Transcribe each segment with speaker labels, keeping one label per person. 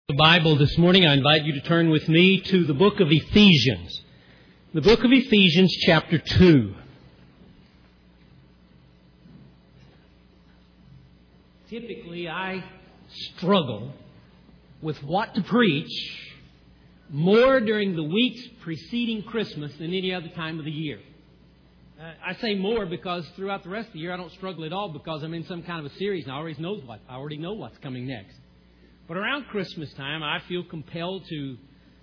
Speaker 1: The Bible this morning, I invite you to turn with me to the book of Ephesians. The book of Ephesians, chapter 2. Typically, I struggle with what to preach more during the weeks preceding Christmas than any other time of the year. I say more because throughout the rest of the year I don't struggle at all because I'm in some kind of a series and I already know what's coming next. But around Christmas time, I feel compelled to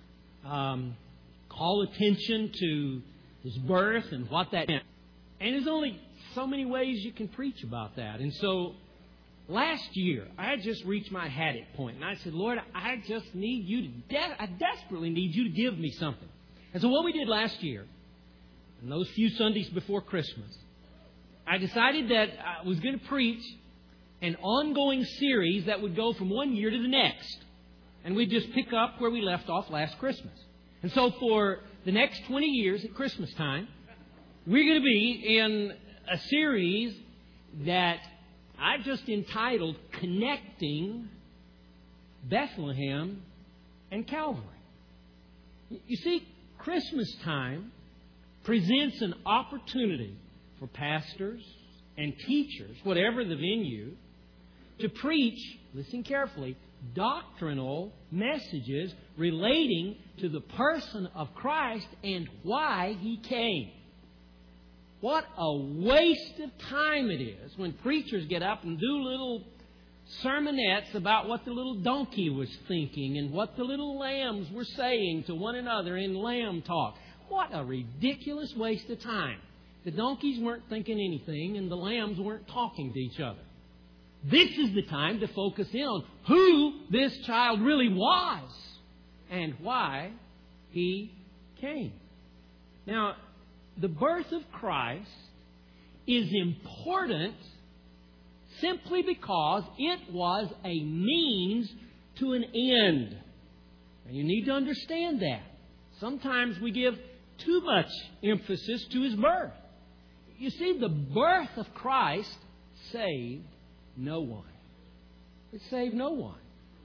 Speaker 1: call attention to His birth and what that meant. And there's only so many ways you can preach about that. And so last year, I had just reached my haddock point, and I said, Lord, I just need you I desperately need you to give me something. And so what we did last year, in those few Sundays before Christmas, I decided that I was going to preach an ongoing series that would go from one year to the next. And we'd just pick up where we left off last Christmas. And so for the next 20 years at Christmas time, we're going to be in a series that I've just entitled Connecting Bethlehem and Calvary. You see, Christmas time presents an opportunity for pastors and teachers, whatever the venue, to preach, listen carefully, doctrinal messages relating to the person of Christ and why He came. What a waste of time it is when preachers get up and do little sermonettes about what the little donkey was thinking and what the little lambs were saying to one another in lamb talk. What a ridiculous waste of time. The donkeys weren't thinking anything and the lambs weren't talking to each other. This is the time to focus in on who this child really was and why He came. Now, the birth of Christ is important simply because it was a means to an end. And you need to understand that. Sometimes we give too much emphasis to His birth. You see, the birth of Christ saved no one. It saved no one.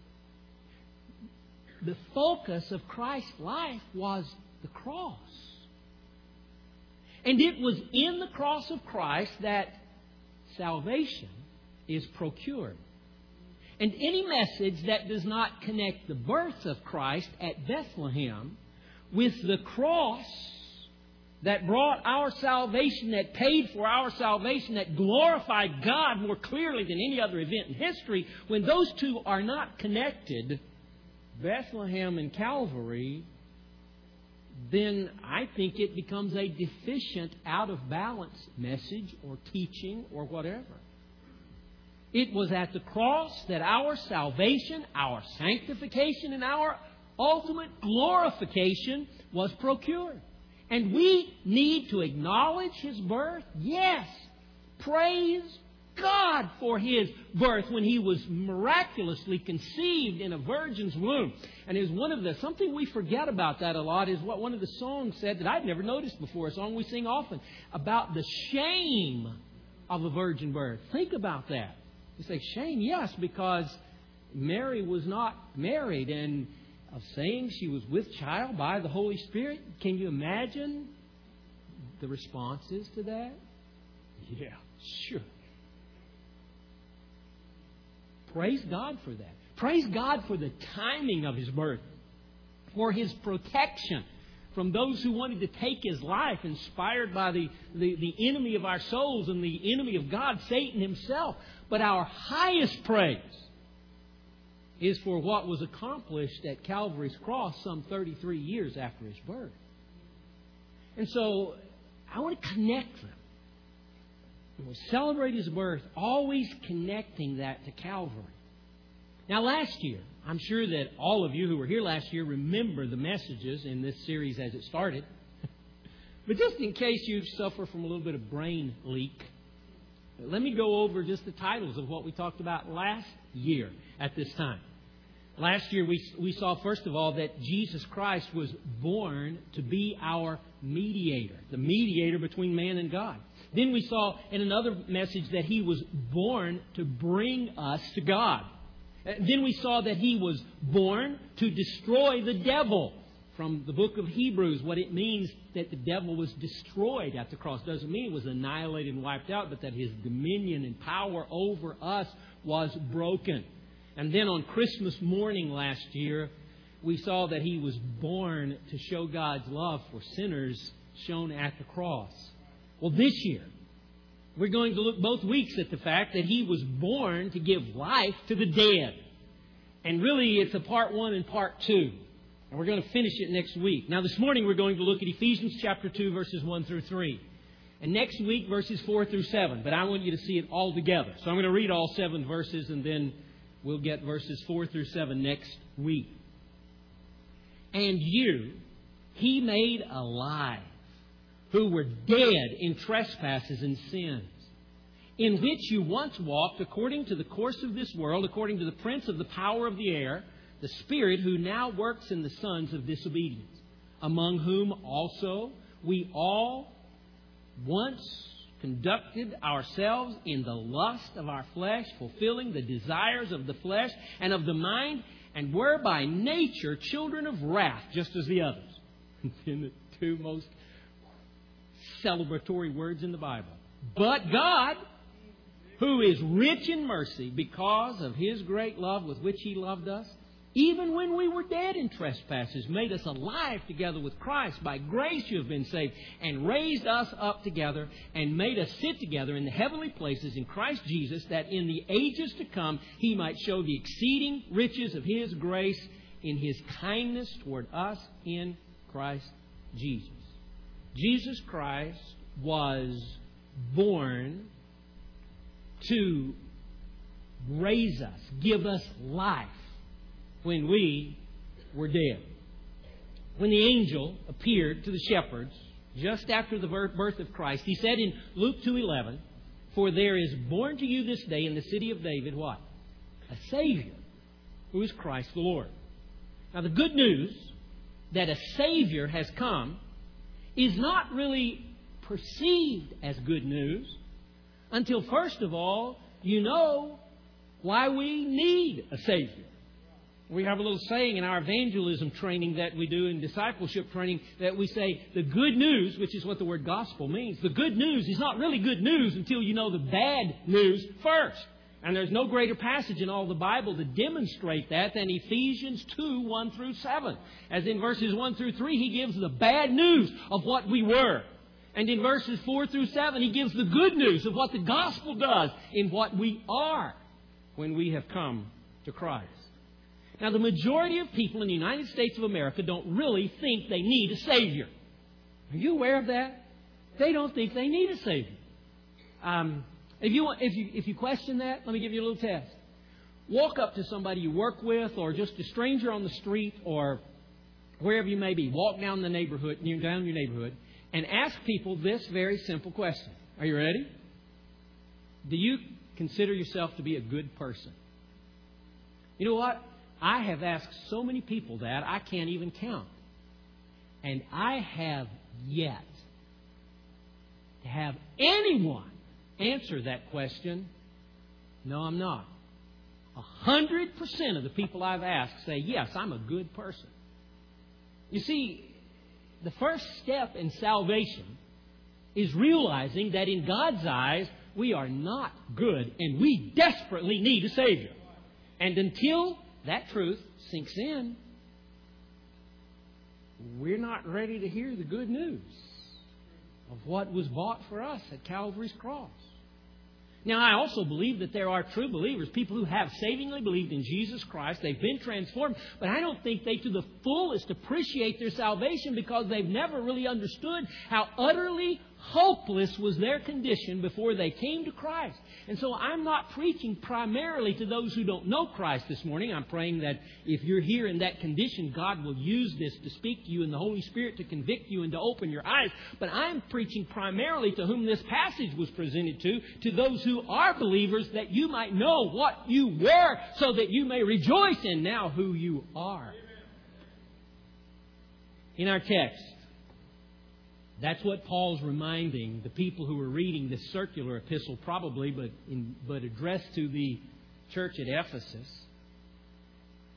Speaker 1: The focus of Christ's life was the cross. And it was in the cross of Christ that salvation is procured. And any message that does not connect the birth of Christ at Bethlehem with the cross that brought our salvation, that paid for our salvation, that glorified God more clearly than any other event in history, when those two are not connected, Bethlehem and Calvary, then I think it becomes a deficient, out of balance message or teaching or whatever. It was at the cross that our salvation, our sanctification, and our ultimate glorification was procured. And we need to acknowledge His birth. Yes. Praise God for His birth when He was miraculously conceived in a virgin's womb. And it was something we forget about that a lot is what one of the songs said that I'd never noticed before, a song we sing often, about the shame of a virgin birth. Think about that. You say, shame? Yes, because Mary was not married and of saying she was with child by the Holy Spirit. Can you imagine the responses to that? Yeah, sure. Praise God for that. Praise God for the timing of His birth, for His protection from those who wanted to take His life, inspired by the enemy of our souls and the enemy of God, Satan himself. But our highest praise is for what was accomplished at Calvary's cross some 33 years after His birth. And so I want to connect them. When we celebrate His birth, always connecting that to Calvary. Now last year, I'm sure that all of you who were here last year remember the messages in this series as it started. But just in case you suffer from a little bit of brain leak, let me go over just the titles of what we talked about last year at this time. Last year we saw, first of all, that Jesus Christ was born to be our mediator, the mediator between man and God. Then we saw in another message that He was born to bring us to God. Then we saw that He was born to destroy the devil. From the book of Hebrews, what it means that the devil was destroyed at the cross doesn't mean it was annihilated and wiped out, but that his dominion and power over us was broken. And then on Christmas morning last year, we saw that He was born to show God's love for sinners shown at the cross. Well, this year, we're going to look both weeks at the fact that He was born to give life to the dead. And really, it's a part 1 and part 2. And we're going to finish it next week. Now, this morning we're going to look at Ephesians chapter 2, verses 1 through 3. And next week, verses 4 through 7. But I want you to see it all together. So I'm going to read all 7 verses, and then we'll get verses 4 through 7 next week. And you He made alive, who were dead in trespasses and sins, in which you once walked according to the course of this world, according to the prince of the power of the air, the Spirit who now works in the sons of disobedience, among whom also we all once conducted ourselves in the lust of our flesh, fulfilling the desires of the flesh and of the mind, and were by nature children of wrath, just as the others. In the 2 most celebratory words in the Bible. But God, who is rich in mercy, because of His great love with which He loved us, even when we were dead in trespasses, made us alive together with Christ. By grace you have been saved, and raised us up together, and made us sit together in the heavenly places in Christ Jesus, that in the ages to come He might show the exceeding riches of His grace in His kindness toward us in Christ Jesus. Jesus Christ was born to raise us, give us life, when we were dead. When the angel appeared to the shepherds just after the birth of Christ, he said in Luke 2:11, "For there is born to you this day in the city of David," what? "A Savior, who is Christ the Lord." Now the good news that a Savior has come is not really perceived as good news until, first of all, you know why we need a Savior. We have a little saying in our evangelism training that we do in discipleship training that we say the good news, which is what the word gospel means, the good news is not really good news until you know the bad news first. And there's no greater passage in all the Bible to demonstrate that than Ephesians 2, 1 through 7. As in verses 1 through 3, he gives the bad news of what we were. And in verses 4 through 7, he gives the good news of what the gospel does in what we are when we have come to Christ. Now, the majority of people in the United States of America don't really think they need a Savior. Are you aware of that? They don't think they need a Savior. If you question that, let me give you a little test. Walk up to somebody you work with, or just a stranger on the street, or wherever you may be. Walk down the neighborhood, down your neighborhood, and ask people this very simple question. Are you ready? Do you consider yourself to be a good person? You know what? I have asked so many people that I can't even count. And I have yet to have anyone answer that question, no, I'm not. 100% of the people I've asked say, yes, I'm a good person. You see, the first step in salvation is realizing that in God's eyes, we are not good and we desperately need a Savior. And until that truth sinks in, we're not ready to hear the good news of what was bought for us at Calvary's cross. Now, I also believe that there are true believers, people who have savingly believed in Jesus Christ. They've been transformed, but I don't think they to the fullest appreciate their salvation because they've never really understood how utterly hopeless was their condition before they came to Christ. And so I'm not preaching primarily to those who don't know Christ this morning. I'm praying that if you're here in that condition, God will use this to speak to you and the Holy Spirit to convict you and to open your eyes. But I'm preaching primarily to whom this passage was presented to those who are believers, that you might know what you were so that you may rejoice in now who you are. In our text, that's what Paul's reminding the people who are reading this circular epistle, probably, but addressed to the church at Ephesus.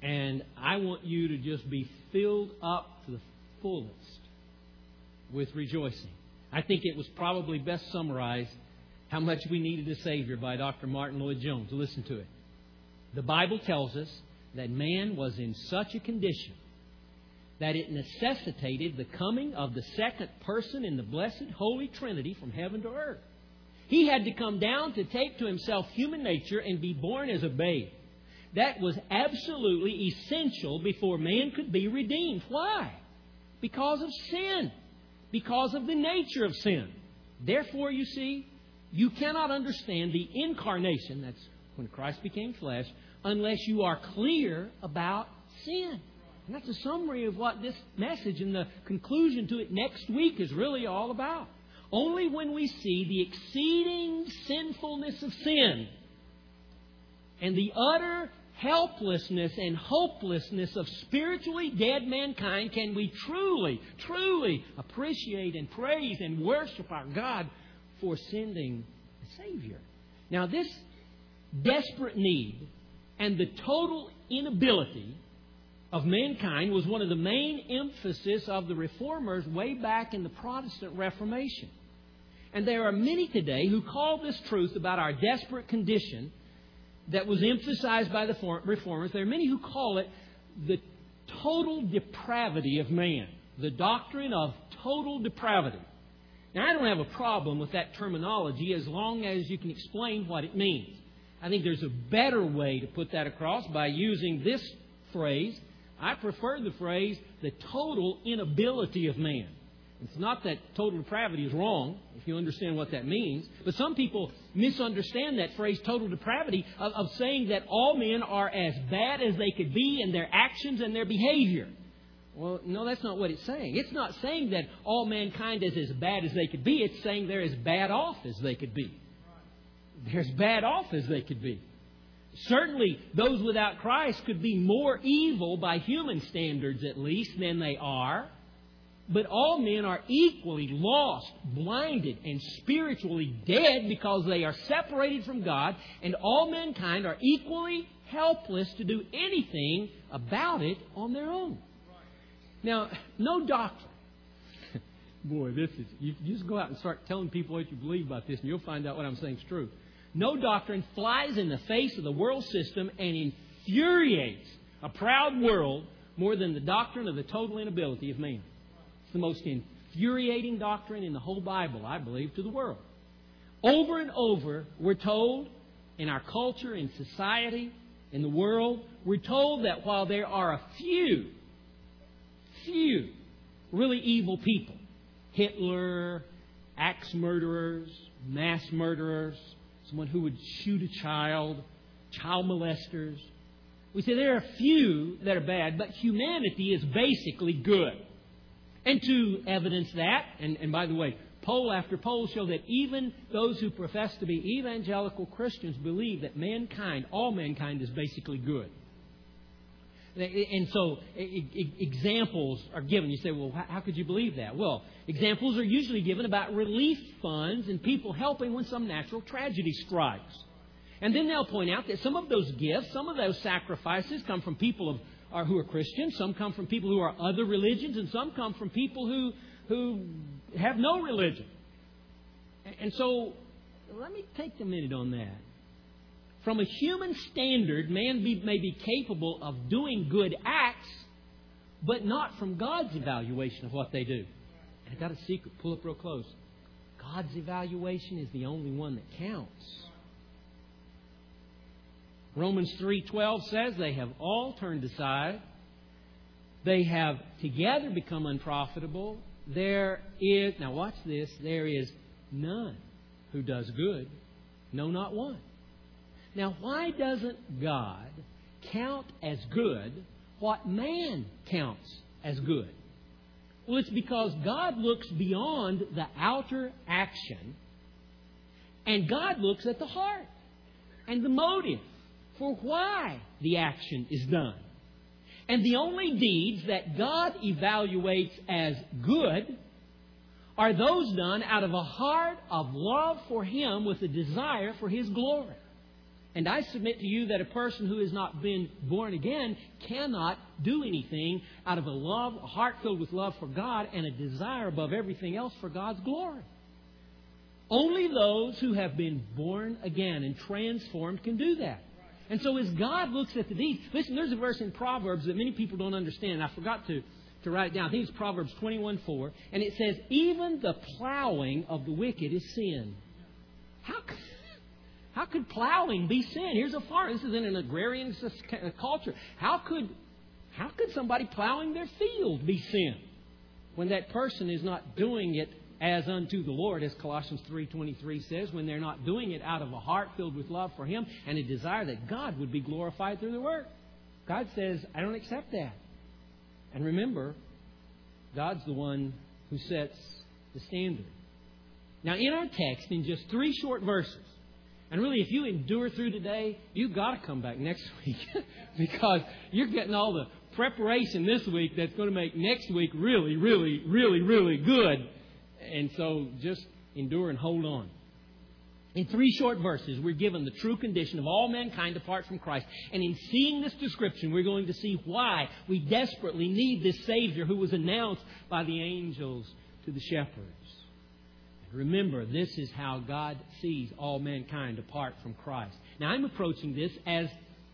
Speaker 1: And I want you to just be filled up to the fullest with rejoicing. I think it was probably best summarized how much we needed a Savior by Dr. Martin Lloyd-Jones. Listen to it. The Bible tells us that man was in such a condition that it necessitated the coming of the second person in the blessed Holy Trinity from heaven to earth. He had to come down to take to Himself human nature and be born as a babe. That was absolutely essential before man could be redeemed. Why? Because of sin. Because of the nature of sin. Therefore, you see, you cannot understand the incarnation, that's when Christ became flesh, unless you are clear about sin. And that's a summary of what this message and the conclusion to it next week is really all about. Only when we see the exceeding sinfulness of sin and the utter helplessness and hopelessness of spiritually dead mankind can we truly, truly appreciate and praise and worship our God for sending a Savior. Now, this desperate need and the total inability of mankind was one of the main emphasis of the Reformers way back in the Protestant Reformation. And there are many today who call this truth about our desperate condition that was emphasized by the Reformers. There are many who call it the total depravity of man. The doctrine of total depravity. Now, I don't have a problem with that terminology as long as you can explain what it means. I think there's a better way to put that across by using this phrase. I prefer the phrase, the total inability of man. It's not that total depravity is wrong, if you understand what that means. But some people misunderstand that phrase, total depravity, of saying that all men are as bad as they could be in their actions and their behavior. Well, no, that's not what it's saying. It's not saying that all mankind is as bad as they could be. It's saying they're as bad off as they could be. They're as bad off as they could be. Certainly, those without Christ could be more evil by human standards, at least, than they are. But all men are equally lost, blinded, and spiritually dead because they are separated from God. And all mankind are equally helpless to do anything about it on their own. Now, no doctrine. Boy, this is... You just go out and start telling people what you believe about this, and you'll find out what I'm saying is true. No doctrine flies in the face of the world system and infuriates a proud world more than the doctrine of the total inability of man. It's the most infuriating doctrine in the whole Bible, I believe, to the world. Over and over, we're told in our culture, in society, in the world, we're told that while there are a few really evil people, Hitler, axe murderers, mass murderers, someone who would shoot a child molesters. We say there are a few that are bad, but humanity is basically good. And to evidence that, and by the way, poll after poll show that even those who profess to be evangelical Christians believe that mankind, all mankind, is basically good. And so examples are given. You say, well, how could you believe that? Well, examples are usually given about relief funds and people helping when some natural tragedy strikes. And then they'll point out that some of those gifts, some of those sacrifices come from people who are Christians, some come from people who are other religions, and some come from people who have no religion. And so let me take a minute on that. From a human standard, man may be capable of doing good acts, but not from God's evaluation of what they do. And I got a secret. Pull up real close. God's evaluation is the only one that counts. Romans 3:12 says they have all turned aside. They have together become unprofitable. There is, now watch this, there is none who does good, no, not one. Now, why doesn't God count as good what man counts as good? Well, it's because God looks beyond the outer action, and God looks at the heart and the motive for why the action is done. And the only deeds that God evaluates as good are those done out of a heart of love for Him with a desire for His glory. And I submit to you that a person who has not been born again cannot do anything out of a heart filled with love for God and a desire above everything else for God's glory. Only those who have been born again and transformed can do that. And so as God looks at the deeds, listen, there's a verse in Proverbs that many people don't understand. I forgot to write it down. I think it's Proverbs 21:4. And it says, even the plowing of the wicked is sin. How could plowing be sin? Here's a farm. This is in an agrarian culture. How could somebody plowing their field be sin when that person is not doing it as unto the Lord, as Colossians 3:23 says, when they're not doing it out of a heart filled with love for Him and a desire that God would be glorified through the work? God says, I don't accept that. And remember, God's the one who sets the standard. Now, in our text, in just 3 short verses, and really, if you endure through today, you've got to come back next week because you're getting all the preparation this week that's going to make next week really, really, really, really good. And so just endure and hold on. In 3 short verses, we're given the true condition of all mankind apart from Christ. And in seeing this description, we're going to see why we desperately need this Savior who was announced by the angels to the shepherds. Remember, this is how God sees all mankind apart from Christ. Now, I'm approaching this as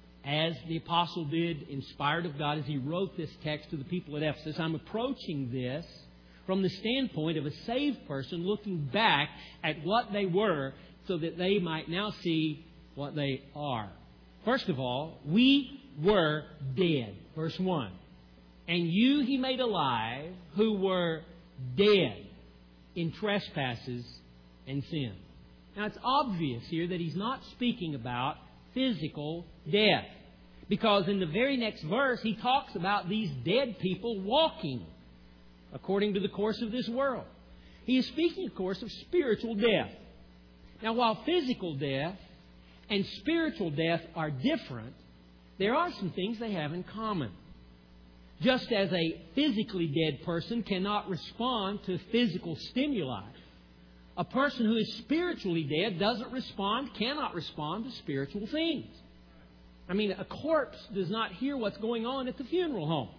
Speaker 1: the apostle did, inspired of God, as he wrote this text to the people at Ephesus. I'm approaching this from the standpoint of a saved person looking back at what they were so that they might now see what they are. First of all, we were dead. Verse 1. And you He made alive who were dead in trespasses and sin. Now, it's obvious here that he's not speaking about physical death. Because in the very next verse, he talks about these dead people walking according to the course of this world. He is speaking, of course, of spiritual death. Now, while physical death and spiritual death are different, there are some things they have in common. Just as a physically dead person cannot respond to physical stimuli, a person who is spiritually dead cannot respond to spiritual things. I mean, a corpse does not hear what's going on at the funeral home.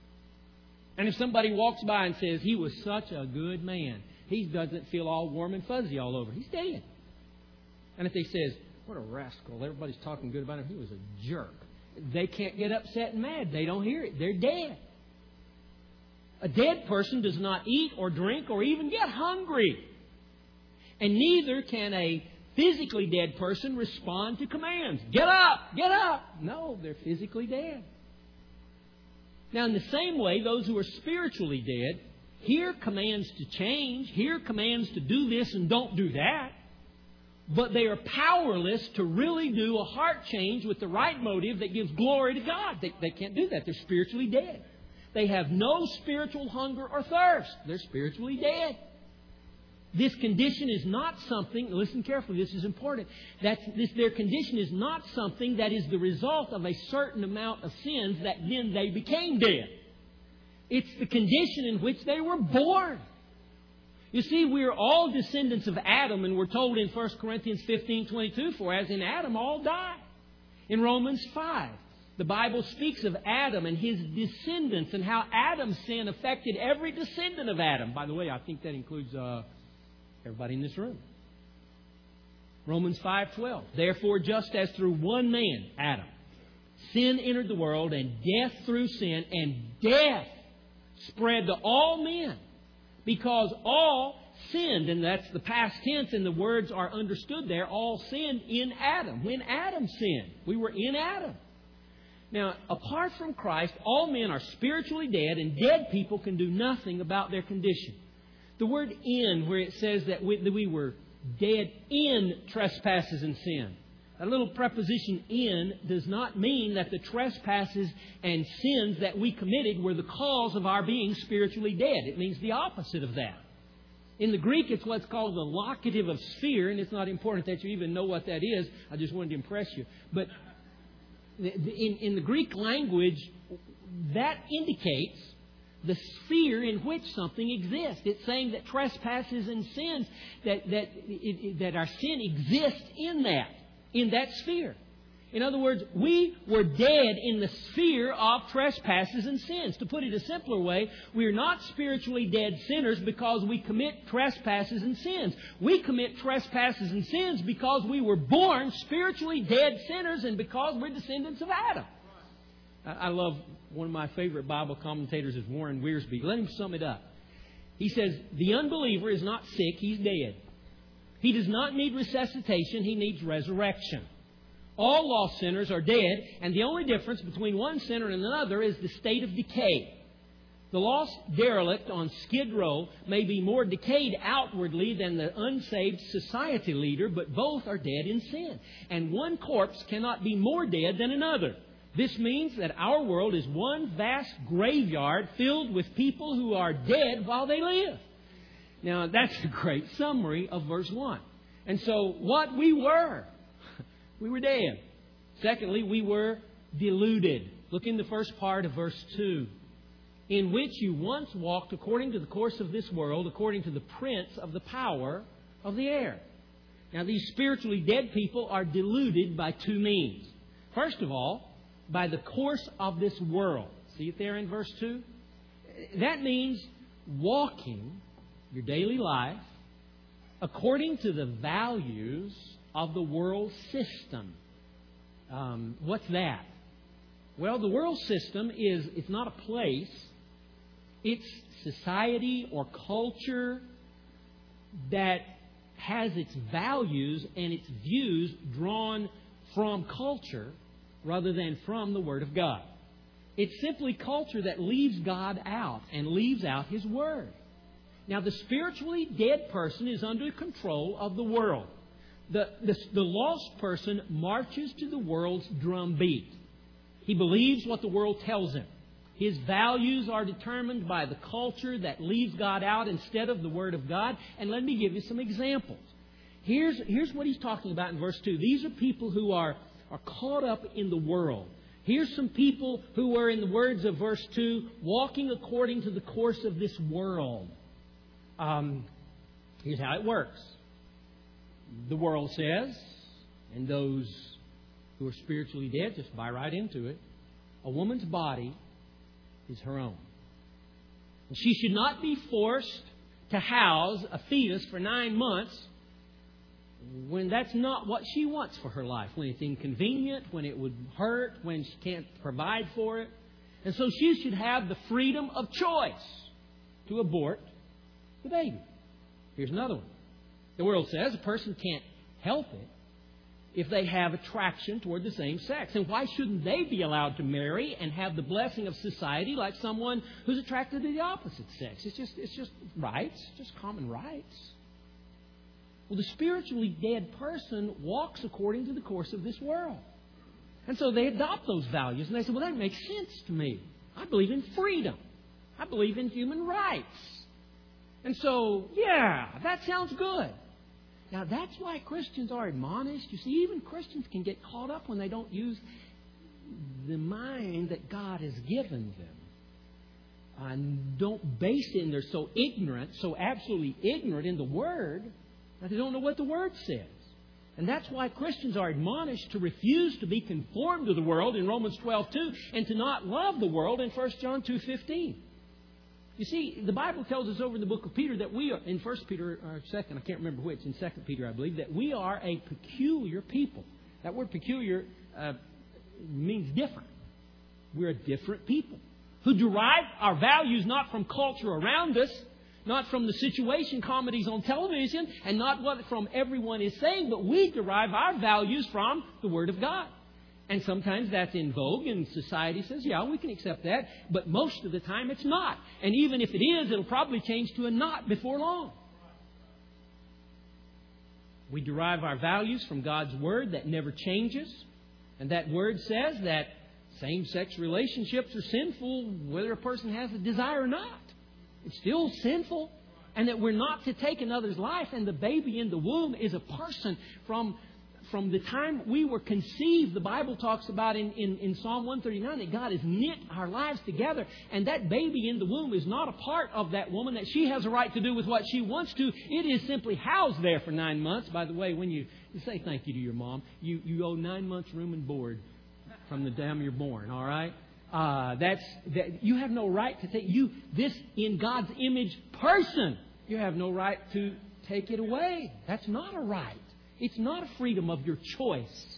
Speaker 1: And if somebody walks by and says, he was such a good man, he doesn't feel all warm and fuzzy all over. He's dead. And if they says, what a rascal, everybody's talking good about him, he was a jerk. They can't get upset and mad. They don't hear it. They're dead. A dead person does not eat or drink or even get hungry. And neither can a physically dead person respond to commands. Get up! Get up! No, they're physically dead. Now, in the same way, those who are spiritually dead hear commands to change, hear commands to do this and don't do that. But they are powerless to really do a heart change with the right motive that gives glory to God. They can't do that. They're spiritually dead. They have no spiritual hunger or thirst. They're spiritually dead. This condition is not something, listen carefully, this is important, their condition is not something that is the result of a certain amount of sins that then they became dead. It's the condition in which they were born. You see, we are all descendants of Adam, and we're told in 1 Corinthians 15:22, for as in Adam all die. In Romans 5, the Bible speaks of Adam and his descendants and how Adam's sin affected every descendant of Adam. By the way, I think that includes everybody in this room. Romans 5:12. Therefore, just as through one man, Adam, sin entered the world, and death through sin, and death spread to all men, because all sinned, and that's the past tense, and the words are understood there, all sinned in Adam. When Adam sinned, we were in Adam. Now, apart from Christ, all men are spiritually dead, and dead people can do nothing about their condition. The word in, where it says that we were dead in trespasses and sin. That little preposition in does not mean that the trespasses and sins that we committed were the cause of our being spiritually dead. It means the opposite of that. In the Greek, it's what's called the locative of sphere, and it's not important that you even know what that is. I just wanted to impress you. But in the Greek language, that indicates the sphere in which something exists. It's saying that trespasses and sins, that our sin exists in that sphere. In other words, we were dead in the sphere of trespasses and sins. To put it a simpler way, we are not spiritually dead sinners because we commit trespasses and sins. We commit trespasses and sins because we were born spiritually dead sinners and because we're descendants of Adam. I love, one of my favorite Bible commentators is Warren Wiersbe. Let him sum it up. He says, the unbeliever is not sick, he's dead. He does not need resuscitation, he needs resurrection. All lost sinners are dead, and the only difference between one sinner and another is the state of decay. The lost derelict on Skid Row may be more decayed outwardly than the unsaved society leader, but both are dead in sin. And one corpse cannot be more dead than another. This means that our world is one vast graveyard filled with people who are dead while they live. Now, that's a great summary of verse 1. And so, what we were dead. Secondly, we were deluded. Look in the first part of verse 2. In which you once walked according to the course of this world, according to the prince of the power of the air. Now, these spiritually dead people are deluded by two means. First of all, by the course of this world. See it there in verse 2? That means walking your daily life according to the values of the world system. What's that? Well, the world system it's not a place. It's society or culture that has its values and its views drawn from culture rather than from the Word of God. It's simply culture that leaves God out and leaves out His Word. Now, the spiritually dead person is under control of the world. The lost person marches to the world's drumbeat. He believes what the world tells him. His values are determined by the culture that leaves God out instead of the Word of God. And let me give you some examples. Here's what he's talking about in verse 2. These are people who are caught up in the world. Here's some people who are, in the words of verse 2, walking according to the course of this world. Here's how it works. The world says, and those who are spiritually dead just buy right into it, a woman's body is her own. And she should not be forced to house a fetus for 9 months when that's not what she wants for her life, when it's inconvenient, when it would hurt, when she can't provide for it. And so she should have the freedom of choice to abort the baby. Here's another one. The world says a person can't help it if they have attraction toward the same sex. And why shouldn't they be allowed to marry and have the blessing of society like someone who's attracted to the opposite sex? It's just rights, just common rights. Well, the spiritually dead person walks according to the course of this world. And so they adopt those values and they say, well, that makes sense to me. I believe in freedom. I believe in human rights. And so, yeah, that sounds good. Now, that's why Christians are admonished. You see, even Christians can get caught up when they don't use the mind that God has given them. And don't base it, and they're so ignorant, so absolutely ignorant in the Word, that they don't know what the Word says. And that's why Christians are admonished to refuse to be conformed to the world in Romans 12:2, and to not love the world in 1 John 2:15. You see, the Bible tells us over in the book of Peter that we are, in 1 Peter, or 2, I can't remember which, in 2 Peter, I believe, that we are a peculiar people. That word peculiar means different. We're a different people who derive our values not from culture around us, not from the situation comedies on television, and not what from everyone is saying, but we derive our values from the Word of God. And sometimes that's in vogue, and society says, yeah, we can accept that. But most of the time it's not. And even if it is, it'll probably change to a not before long. We derive our values from God's Word that never changes. And that Word says that same-sex relationships are sinful whether a person has a desire or not. It's still sinful. And that we're not to take another's life. And the baby in the womb is a person from from the time we were conceived, the Bible talks about in Psalm 139 that God has knit our lives together. And that baby in the womb is not a part of that woman, that she has a right to do with what she wants to. It is simply housed there for 9 months. By the way, when you say thank you to your mom, you owe 9 months room and board from the time you're born, all right? You have no right to take this in God's image person. You have no right to take it away. That's not a right. It's not a freedom of your choice.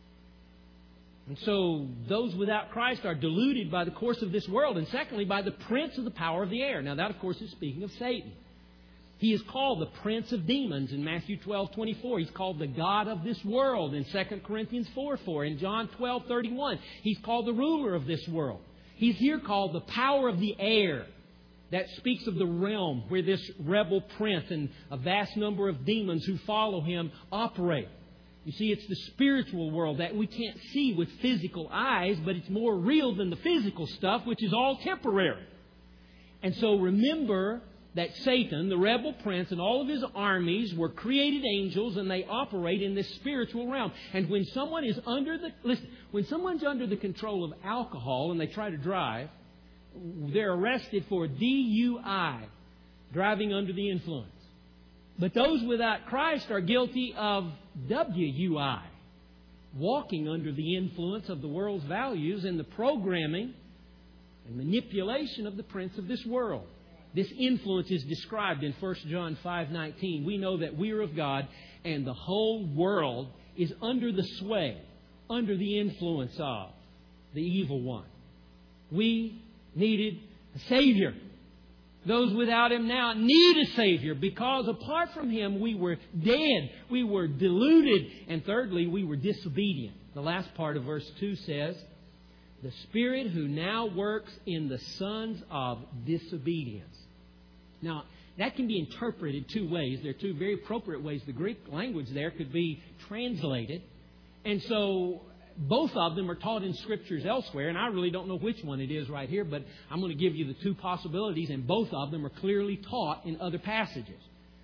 Speaker 1: And so those without Christ are deluded by the course of this world, and secondly, by the prince of the power of the air. Now that, of course, is speaking of Satan. He is called the prince of demons in Matthew 12:24. He's called the god of this world in 2 Corinthians 4:4. In John 12:31, he's called the ruler of this world. He's here called the power of the air. That speaks of the realm where this rebel prince and a vast number of demons who follow him operate. You see, it's the spiritual world that we can't see with physical eyes, but it's more real than the physical stuff, which is all temporary. And so remember that Satan, the rebel prince, and all of his armies were created angels, and they operate in this spiritual realm. And when someone is when someone's under the control of alcohol and they try to drive, they're arrested for DUI, driving under the influence. But those without Christ are guilty of WUI, walking under the influence of the world's values and the programming and manipulation of the prince of this world. This influence is described in 1 John 5:19. We know that we are of God, and the whole world is under the sway, under the influence of the evil one. We needed a Savior. Those without Him now need a Savior, because apart from Him we were dead, we were deluded, and thirdly, we were disobedient. The last part of verse 2 says, the Spirit who now works in the sons of disobedience. Now, that can be interpreted two ways. There are two very appropriate ways the Greek language there could be translated. And so both of them are taught in Scriptures elsewhere, and I really don't know which one it is right here, but I'm going to give you the two possibilities, and both of them are clearly taught in other passages.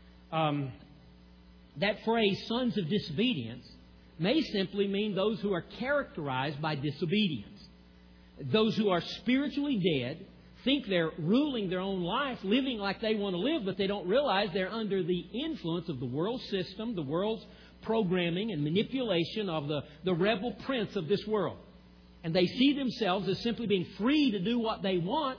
Speaker 1: That phrase, sons of disobedience, may simply mean those who are characterized by disobedience. Those who are spiritually dead, think they're ruling their own life, living like they want to live, but they don't realize they're under the influence of the world system, the world's programming and manipulation of the rebel prince of this world. And they see themselves as simply being free to do what they want.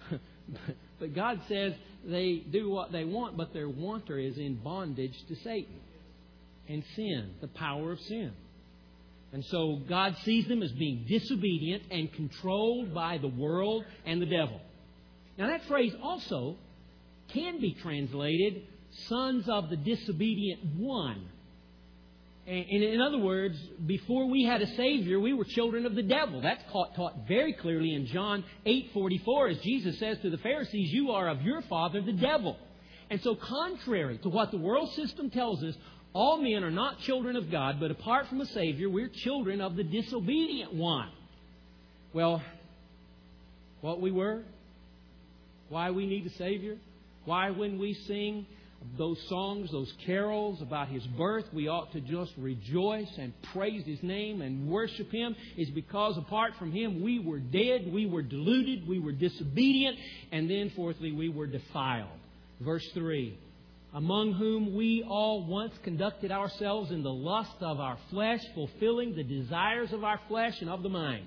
Speaker 1: But God says they do what they want, but their wanter is in bondage to Satan and sin, the power of sin. And so God sees them as being disobedient and controlled by the world and the devil. Now that phrase also can be translated sons of the disobedient one. And in other words, before we had a Savior, we were children of the devil. That's taught very clearly in John 8:44, as Jesus says to the Pharisees, you are of your father, the devil. And so contrary to what the world system tells us, all men are not children of God, but apart from a Savior, we're children of the disobedient one. Well, what we were, why we need a Savior, why when we sing those songs, those carols about His birth, we ought to just rejoice and praise His name and worship Him, is because apart from Him we were dead, we were deluded, we were disobedient, and then fourthly we were defiled. Verse 3, among whom we all once conducted ourselves in the lust of our flesh, fulfilling the desires of our flesh and of the mind.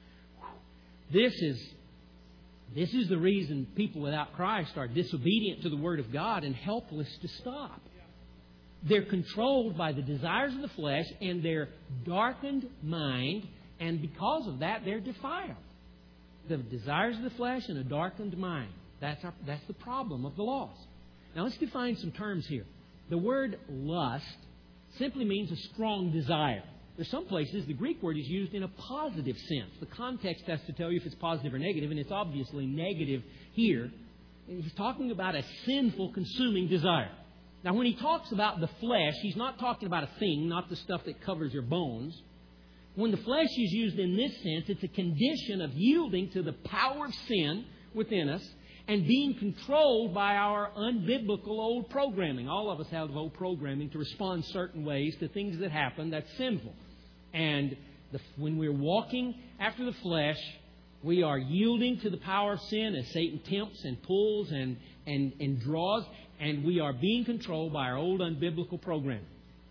Speaker 1: This is the reason people without Christ are disobedient to the Word of God and helpless to stop. They're controlled by the desires of the flesh and their darkened mind, and because of that, they're defiled. The desires of the flesh and a darkened mind. That's the problem of the lost. Now let's define some terms here. The word lust simply means a strong desire. There's some places the Greek word is used in a positive sense. The context has to tell you if it's positive or negative, and it's obviously negative here. He's talking about a sinful, consuming desire. Now, when he talks about the flesh, he's not talking about a thing, not the stuff that covers your bones. When the flesh is used in this sense, it's a condition of yielding to the power of sin within us and being controlled by our unbiblical old programming. All of us have old programming to respond certain ways to things that happen that's sinful. And when we're walking after the flesh, we are yielding to the power of sin as Satan tempts and pulls and draws, and we are being controlled by our old unbiblical programming.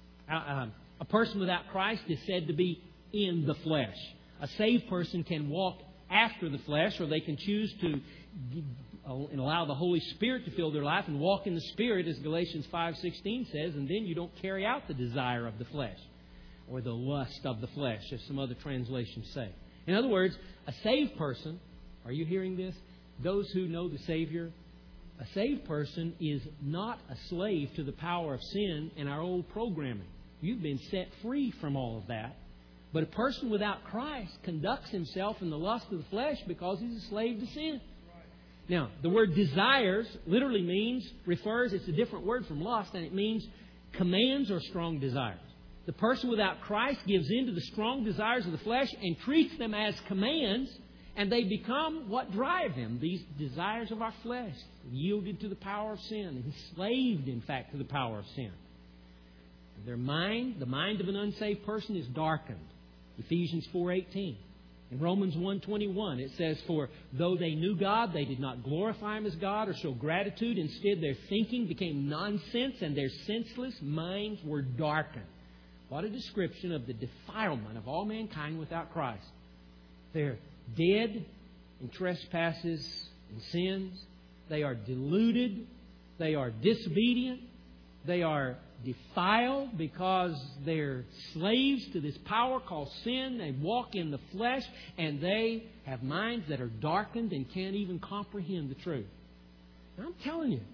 Speaker 1: A person without Christ is said to be in the flesh. A saved person can walk after the flesh, or they can choose to and allow the Holy Spirit to fill their life and walk in the Spirit, as Galatians 5:16 says, and then you don't carry out the desire of the flesh or the lust of the flesh, as some other translations say. In other words, a saved person, are you hearing this? Those who know the Savior, a saved person is not a slave to the power of sin and our old programming. You've been set free from all of that. But a person without Christ conducts himself in the lust of the flesh because he's a slave to sin. Now, the word desires literally it's a different word from lust, and it means commands or strong desires. The person without Christ gives in to the strong desires of the flesh and treats them as commands, and they become what drive him. These desires of our flesh, yielded to the power of sin, enslaved, in fact, to the power of sin. Their mind, the mind of an unsaved person, is darkened. Ephesians 4:18. In Romans 1:21, it says, "For though they knew God, they did not glorify Him as God or show gratitude. Instead, their thinking became nonsense, and their senseless minds were darkened." What a description of the defilement of all mankind without Christ. They're dead in trespasses and sins. They are deluded. They are disobedient. They are defiled because they're slaves to this power called sin. They walk in the flesh, and they have minds that are darkened and can't even comprehend the truth. And I'm telling you,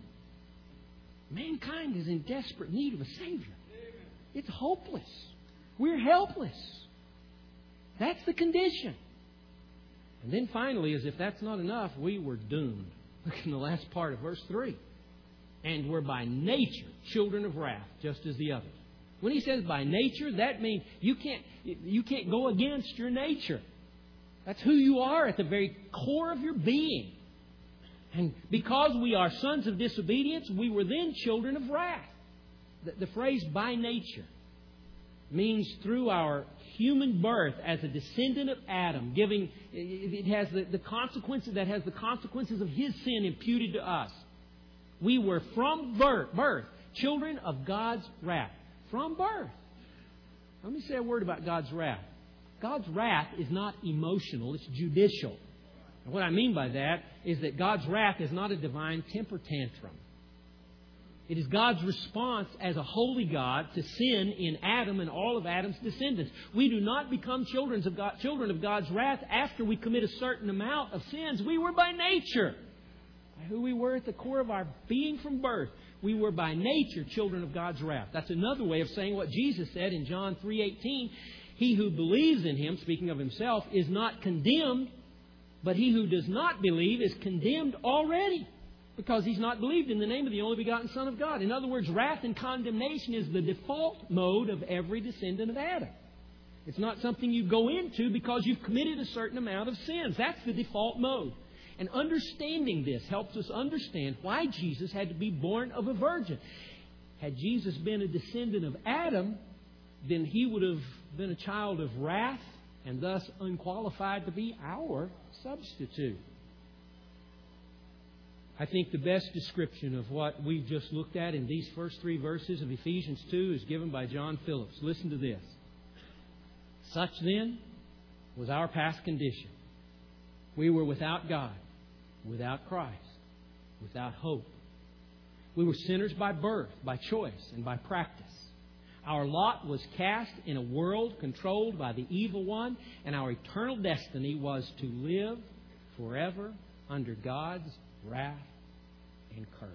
Speaker 1: mankind is in desperate need of a Savior. It's hopeless. We're helpless. That's the condition. And then finally, as if that's not enough, we were doomed. Look in the last part of verse 3. And we're by nature children of wrath, just as the others. When he says by nature, that means you can't go against your nature. That's who you are at the very core of your being. And because we are sons of disobedience, we were then children of wrath. The phrase by nature means through our human birth as a descendant of Adam, it has the consequences of his sin imputed to us. We were from birth children of God's wrath. From birth. Let me say a word about God's wrath. God's wrath is not emotional, it's judicial. And what I mean by that is that God's wrath is not a divine temper tantrum. It is God's response as a holy God to sin in Adam and all of Adam's descendants. We do not become children of God's wrath after we commit a certain amount of sins. We were by nature. By who we were at the core of our being from birth. We were by nature children of God's wrath. That's another way of saying what Jesus said in John 3:18. He who believes in Him, speaking of Himself, is not condemned, but he who does not believe is condemned already, because he's not believed in the name of the only begotten Son of God. In other words, wrath and condemnation is the default mode of every descendant of Adam. It's not something you go into because you've committed a certain amount of sins. That's the default mode. And understanding this helps us understand why Jesus had to be born of a virgin. Had Jesus been a descendant of Adam, then He would have been a child of wrath and thus unqualified to be our substitute. I think the best description of what we've just looked at in these first 3 verses of Ephesians 2 is given by John Phillips. Listen to this. Such then was our past condition. We were without God, without Christ, without hope. We were sinners by birth, by choice, and by practice. Our lot was cast in a world controlled by the evil one, and our eternal destiny was to live forever under God's wrath and curse.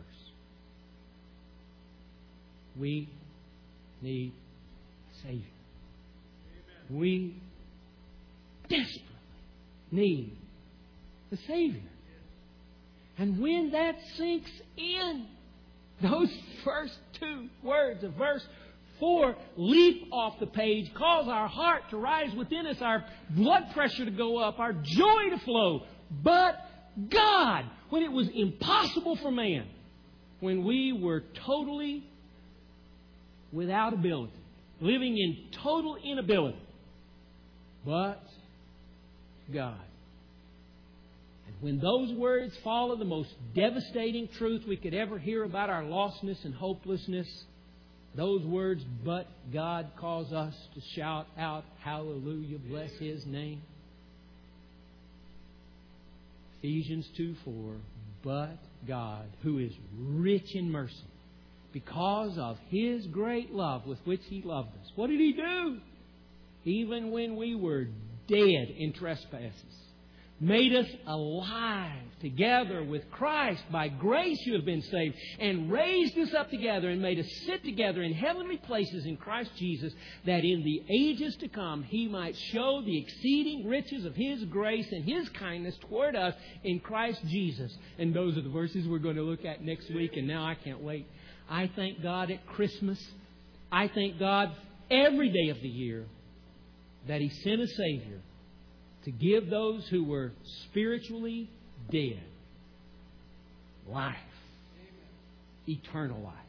Speaker 1: We need a Savior. Amen. We desperately need the Savior. And when that sinks in, those first 2 words of verse 4 leap off the page, cause our heart to rise within us, our blood pressure to go up, our joy to flow. But God, when it was impossible for man, when we were totally without ability, living in total inability. But God. And when those words follow the most devastating truth we could ever hear about our lostness and hopelessness, those words, but God, cause us to shout out, hallelujah, bless His name. Ephesians 2:4, but God, who is rich in mercy, because of His great love with which He loved us. What did He do? Even when we were dead in trespasses, made us alive together with Christ. By grace you have been saved, and raised us up together and made us sit together in heavenly places in Christ Jesus, that in the ages to come He might show the exceeding riches of His grace and His kindness toward us in Christ Jesus. And those are the verses we're going to look at next week, and now I can't wait. I thank God at Christmas. I thank God every day of the year that He sent a Savior to give those who were spiritually dead life, eternal life.